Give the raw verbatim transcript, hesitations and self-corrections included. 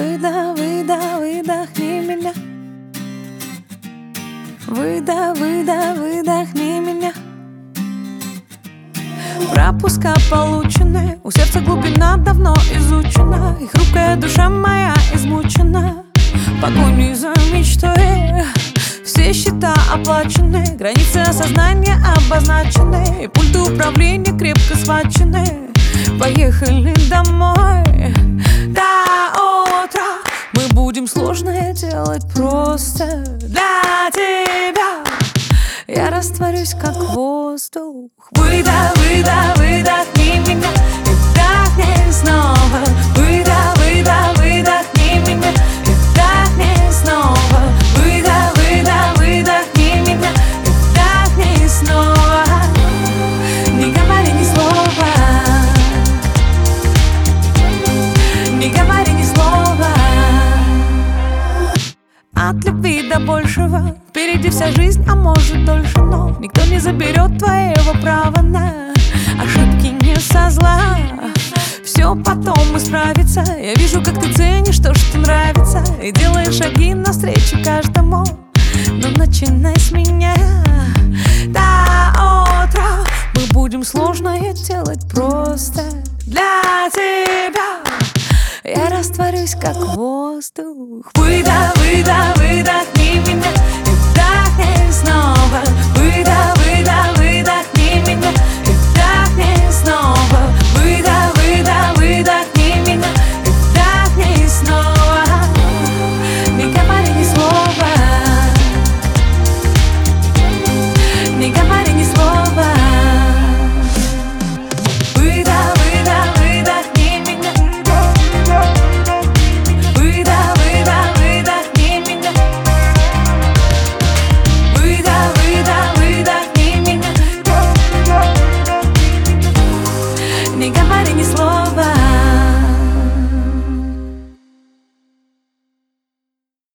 Выдох, выдох, выдохни меня. Выдох, выдох, выдохни меня. Пропуска получены, у сердца глубина давно изучена, и хрупкая душа моя измучена погоней за мечтой. Все счета оплачены, границы осознания обозначены, и пульты управления крепко схвачены. Поехали домой. До утра мы будем сложное делать просто для тебя. Я растворюсь, как воздух. Выдох, выдох, выдохни меня и вдохни снова. Выдох, выдох, выдохни меня и вдохни снова. Выдох, выдох, выдохни меня и вдохни снова. Не говори ни слова, не говори ни слова. От любви до большего впереди вся жизнь, а может дольше, но никто не заберет твоего права на ошибки не со зла. Все потом исправится. Я вижу, как ты ценишь то, что нравится, и делаешь шаги навстречу каждому. Но начинай с меня. До утра мы будем сложное делать просто для тебя. Я растворюсь, как воздух. Выдох, выдох, выдохни меня